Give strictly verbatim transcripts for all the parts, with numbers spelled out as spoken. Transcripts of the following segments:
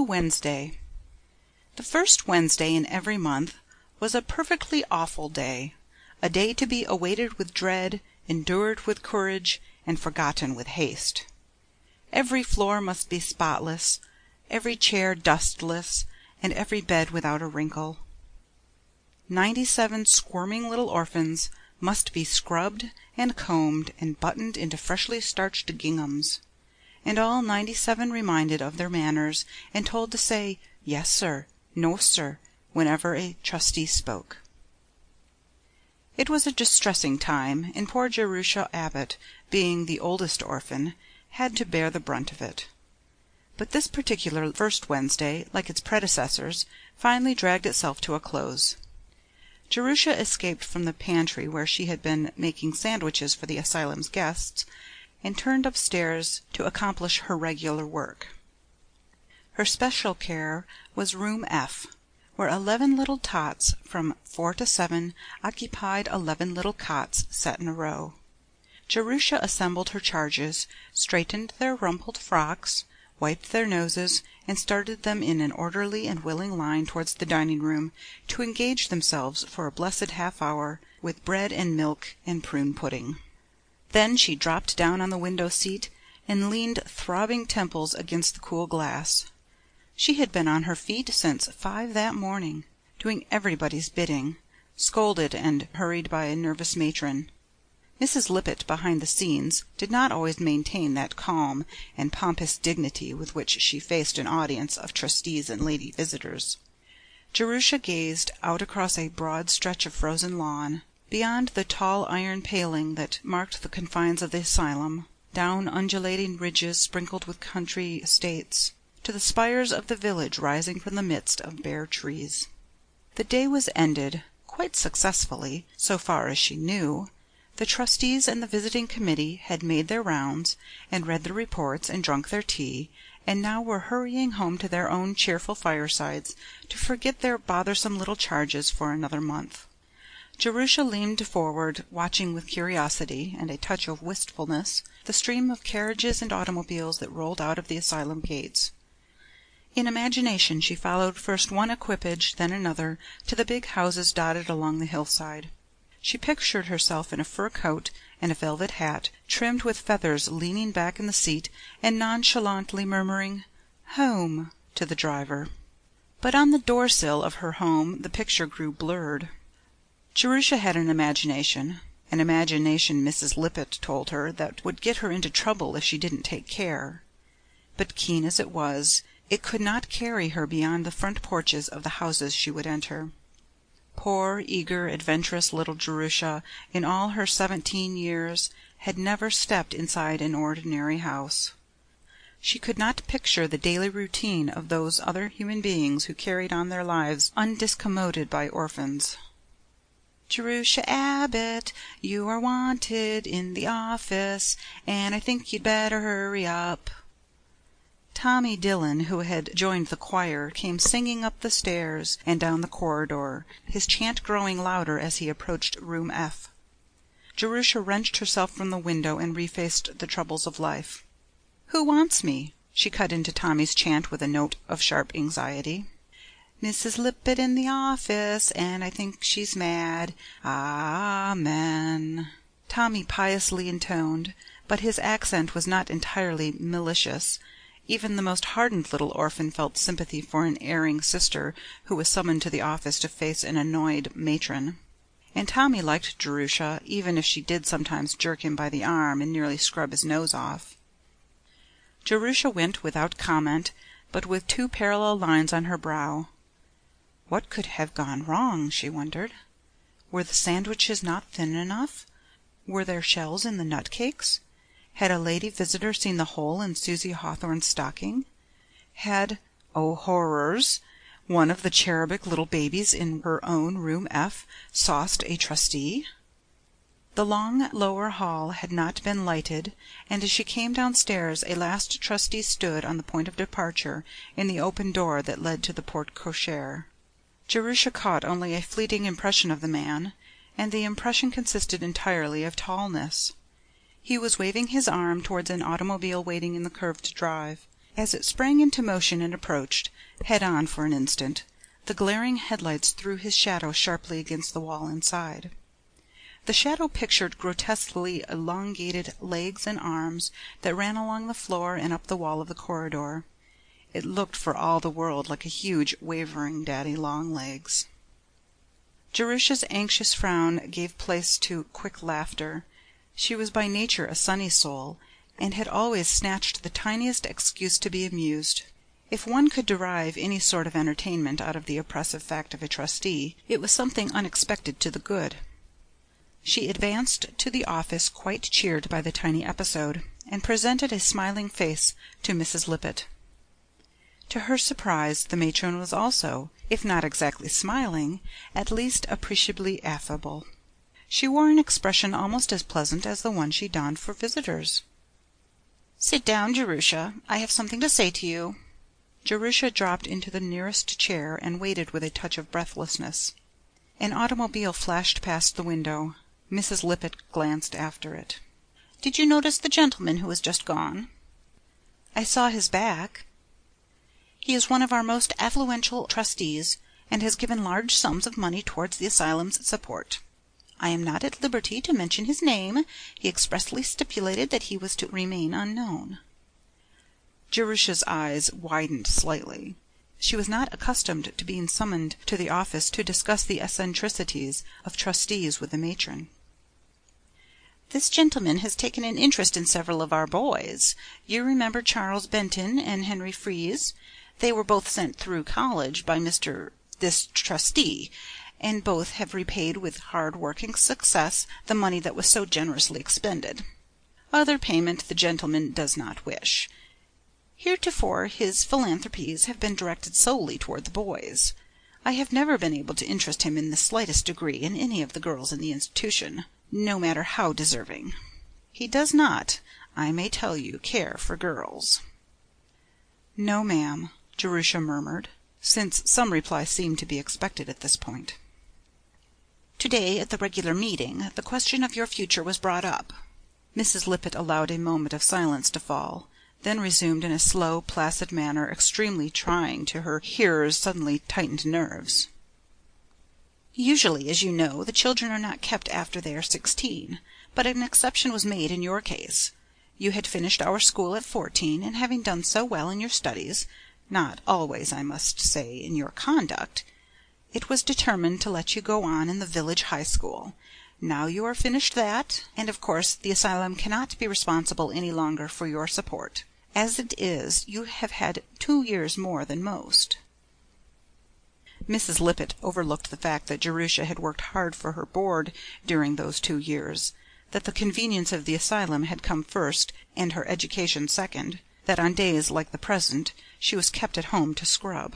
Wednesday. The first Wednesday in every month was a perfectly awful day, a day to be awaited with dread, endured with courage, and forgotten with haste. Every floor must be spotless, every chair dustless, and every bed without a wrinkle. Ninety-seven squirming little orphans must be scrubbed and combed and buttoned into freshly starched ginghams, and all ninety-seven reminded of their manners and told to say "Yes, sir," "No, sir," whenever a trustee spoke. It was a distressing time, and poor Jerusha Abbott, being the oldest orphan, had to bear the brunt of it. But this particular first Wednesday, like its predecessors, finally dragged itself to a close. Jerusha escaped from the pantry where she had been making sandwiches for the asylum's guests, and turned upstairs to accomplish her regular work. Her special care was room F, where eleven little tots from four to seven occupied eleven little cots set in a row. Jerusha assembled her charges, straightened their rumpled frocks, wiped their noses, and started them in an orderly and willing line towards the dining-room, to engage themselves for a blessed half-hour with bread and milk and prune-pudding. Then she dropped down on the window-seat and leaned throbbing temples against the cool glass. She had been on her feet since five that morning, doing everybody's bidding, scolded and hurried by a nervous matron. Missus Lippett, behind the scenes, did not always maintain that calm and pompous dignity with which she faced an audience of trustees and lady visitors. Jerusha gazed out across a broad stretch of frozen lawn, beyond the tall iron paling that marked the confines of the asylum, down undulating ridges sprinkled with country estates, to the spires of the village rising from the midst of bare trees. The day was ended, quite successfully, so far as she knew. The trustees and the visiting committee had made their rounds, and read the reports, and drunk their tea, and now were hurrying home to their own cheerful firesides to forget their bothersome little charges for another month. Jerusha leaned forward, watching with curiosity and a touch of wistfulness the stream of carriages and automobiles that rolled out of the asylum gates. In imagination she followed first one equipage, then another, to the big houses dotted along the hillside. She pictured herself in a fur coat and a velvet hat, trimmed with feathers, leaning back in the seat and nonchalantly murmuring "Home" to the driver. But on the door-sill of her home the picture grew blurred. Jerusha had an imagination, an imagination Missus Lippett told her that would get her into trouble if she didn't take care. But keen as it was, it could not carry her beyond the front porches of the houses she would enter. Poor, eager, adventurous little Jerusha, in all her seventeen years, had never stepped inside an ordinary house. She could not picture the daily routine of those other human beings who carried on their lives undiscommoded by orphans. "Jerusha Abbott, you are wanted in the office, and I think you'd better hurry up." Tommy Dillon, who had joined the choir, came singing up the stairs and down the corridor, his chant growing louder as he approached room F. Jerusha wrenched herself from the window and refaced the troubles of life. "Who wants me?" she cut into Tommy's chant with a note of sharp anxiety. "Missus Lippett in the office, and I think she's mad. Amen," Tommy piously intoned, but his accent was not entirely malicious. Even the most hardened little orphan felt sympathy for an erring sister who was summoned to the office to face an annoyed matron. And Tommy liked Jerusha, even if she did sometimes jerk him by the arm and nearly scrub his nose off. Jerusha went without comment, but with two parallel lines on her brow. What could have gone wrong, she wondered. Were the sandwiches not thin enough? Were there shells in the nut cakes? Had a lady visitor seen the hole in Susie Hawthorne's stocking? Had, oh horrors, one of the cherubic little babies in her own room F sauced a trustee? The long lower hall had not been lighted, and as she came downstairs a last trustee stood on the point of departure in the open door that led to the porte-cochere. Jerusha caught only a fleeting impression of the man, and the impression consisted entirely of tallness. He was waving his arm towards an automobile waiting in the curved drive. As it sprang into motion and approached, head on for an instant, the glaring headlights threw his shadow sharply against the wall inside. The shadow pictured grotesquely elongated legs and arms that ran along the floor and up the wall of the corridor. It looked for all the world like a huge, wavering daddy-long-legs. Jerusha's anxious frown gave place to quick laughter. She was by nature a sunny soul, and had always snatched the tiniest excuse to be amused. If one could derive any sort of entertainment out of the oppressive fact of a trustee, it was something unexpected to the good. She advanced to the office quite cheered by the tiny episode, and presented a smiling face to Missus Lippett. To her surprise, the matron was also, if not exactly smiling, at least appreciably affable. She wore an expression almost as pleasant as the one she donned for visitors. "Sit down, Jerusha. I have something to say to you." Jerusha dropped into the nearest chair and waited with a touch of breathlessness. An automobile flashed past the window. Missus Lippett glanced after it. "Did you notice the gentleman who has just gone?" "I saw his back." "He is one of our most affluential trustees, and has given large sums of money towards the asylum's support. I am not at liberty to mention his name. He expressly stipulated that he was to remain unknown." Jerusha's eyes widened slightly. She was not accustomed to being summoned to the office to discuss the eccentricities of trustees with the matron. "This gentleman has taken an interest in several of our boys. You remember Charles Benton and Henry Fries? They were both sent through college by Mister this trustee, and both have repaid with hard-working success the money that was so generously expended. Other payment the gentleman does not wish. Heretofore his philanthropies have been directed solely toward the boys. I have never been able to interest him in the slightest degree in any of the girls in the institution, no matter how deserving. He does not, I may tell you, care for girls." "No, ma'am," Jerusha murmured, since some reply seemed to be expected at this point. "Today, at the regular meeting, the question of your future was brought up." Missus Lippett allowed a moment of silence to fall, then resumed in a slow, placid manner extremely trying to her hearer's suddenly tightened nerves. "Usually, as you know, the children are not kept after they are sixteen, but an exception was made in your case. You had finished our school at fourteen, and having done so well in your studies, not always, I must say, in your conduct, it was determined to let you go on in the village high school. Now you are finished that, and of course the asylum cannot be responsible any longer for your support. As it is, you have had two years more than most." Missus Lippett overlooked the fact that Jerusha had worked hard for her board during those two years, that the convenience of the asylum had come first and her education second, that on days like the present she was kept at home to scrub.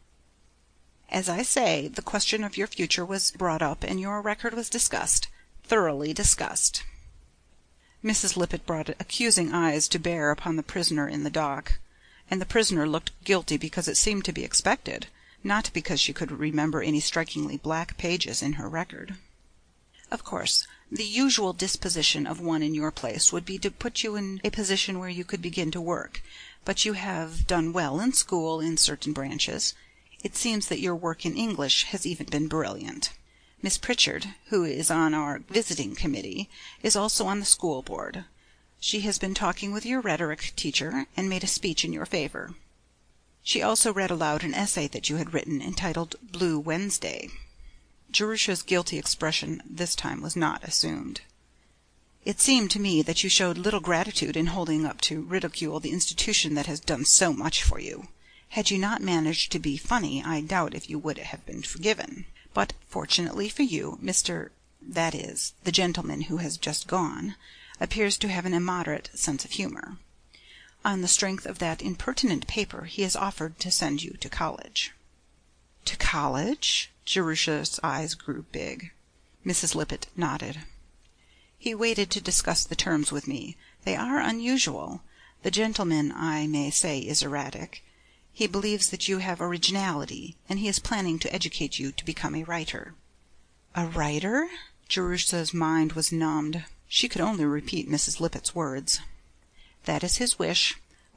"As I say, the question of your future was brought up and your record was discussed, thoroughly discussed." Missus Lippett brought accusing eyes to bear upon the prisoner in the dock, and the prisoner looked guilty because it seemed to be expected, not because she could remember any strikingly black pages in her record. "Of course, the usual disposition of one in your place would be to put you in a position where you could begin to work, but you have done well in school in certain branches. It seems that your work in English has even been brilliant. Miss Pritchard, who is on our visiting committee, is also on the school board. She has been talking with your rhetoric teacher, and made a speech in your favor. She also read aloud an essay that you had written, entitled Blue Wednesday." Jerusha's guilty expression this time was not assumed. "It seemed to me that you showed little gratitude in holding up to ridicule the institution that has done so much for you. Had you not managed to be funny, I doubt if you would have been forgiven. But, fortunately for you, Mister that is, the gentleman who has just gone, appears to have an immoderate sense of humor. On the strength of that impertinent paper he has offered to send you to college." "To college?" Jerusha's eyes grew big. Missus Lippett nodded. "He waited to discuss the terms with me. They are unusual. The gentleman, I may say, is erratic. He believes that you have originality, and he is planning to educate you to become a writer." "A writer?" Jerusha's mind was numbed. She could only repeat Missus Lippett's words. "That is his wish.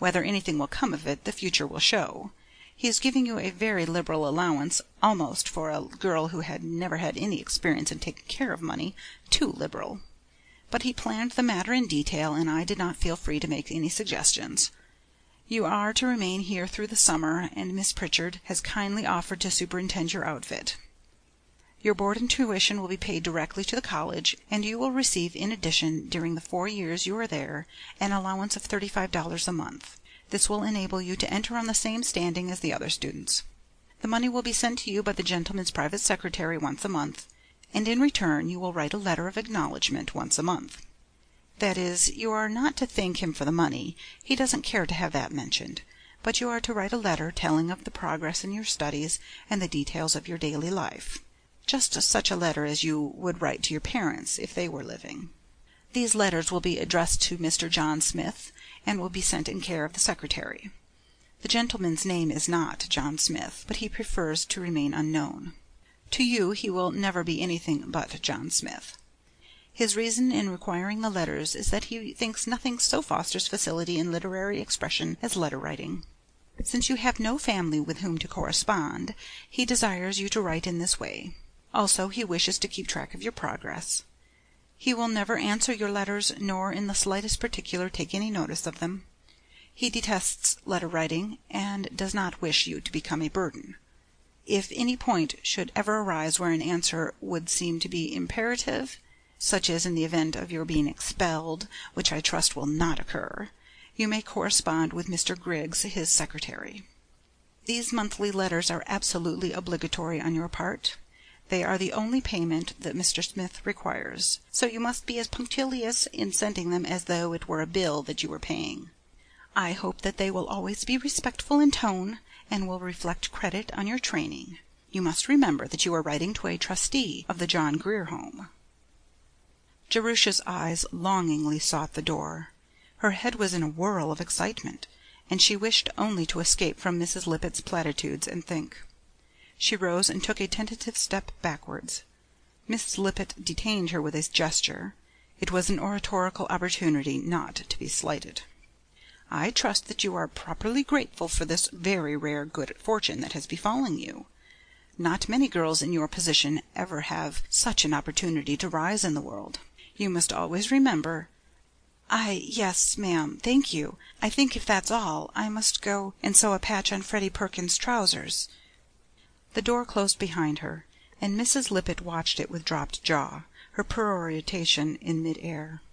Whether anything will come of it the future will show. He is giving you a very liberal allowance, almost, for a girl who had never had any experience in taking care of money, too liberal. But he planned the matter in detail, and I did not feel free to make any suggestions. You are to remain here through the summer, and Miss Pritchard has kindly offered to superintend your outfit. Your board and tuition will be paid directly to the college, and you will receive in addition, during the four years you are there, an allowance of thirty-five dollars a month. This will enable you to enter on the same standing as the other students. The money will be sent to you by the gentleman's private secretary once a month, and in return you will write a letter of acknowledgment once a month. That is, you are not to thank him for the money. He doesn't care to have that mentioned. But you are to write a letter telling of the progress in your studies and the details of your daily life. Just such a letter as you would write to your parents if they were living. These letters will be addressed to Mister John Smith, and will be sent in care of the secretary. The gentleman's name is not John Smith, but he prefers to remain unknown. To you he will never be anything but John Smith. His reason in requiring the letters is that he thinks nothing so fosters facility in literary expression as letter-writing. Since you have no family with whom to correspond, he desires you to write in this way. Also, he wishes to keep track of your progress. He will never answer your letters, nor in the slightest particular take any notice of them. He detests letter-writing, and does not wish you to become a burden. If any point should ever arise where an answer would seem to be imperative, such as in the event of your being expelled, which I trust will not occur, you may correspond with Mister Griggs, his secretary. These monthly letters are absolutely obligatory on your part. They are the only payment that Mister Smith requires, so you must be as punctilious in sending them as though it were a bill that you were paying. I hope that they will always be respectful in tone, and will reflect credit on your training. You must remember that you are writing to a trustee of the John Grier Home. Jerusha's eyes longingly sought the door. Her head was in a whirl of excitement, and she wished only to escape from Missus Lippett's platitudes and think. She rose and took a tentative step backwards. Missus Lippett detained her with a gesture. It was an oratorical opportunity not to be slighted. "I trust that you are properly grateful for this very rare good fortune that has befallen you. Not many girls in your position ever have such an opportunity to rise in the world. You must always remember—" "I, yes, ma'am, thank you. I think if that's all, I must go and sew a patch on Freddie Perkins's trousers." The door closed behind her, and Missus Lippett watched it with dropped jaw, her peroration in mid-air.